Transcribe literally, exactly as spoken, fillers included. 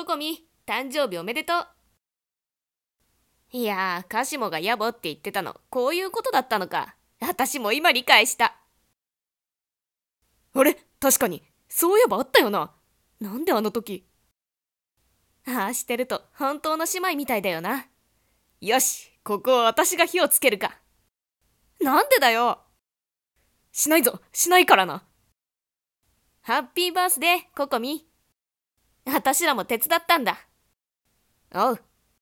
ココミ、誕生日おめでとう。いやー、カシモが野暮って言ってたの、こういうことだったのか。私も今理解した。あれ、確かに、そういえばあったよな。なんであの時。ああしてると本当の姉妹みたいだよな。よし、ここは私が火をつけるか。なんでだよ。しないぞ、しないからな。ハッピーバースデー、ココミ。私らも手伝ったんだ。おう、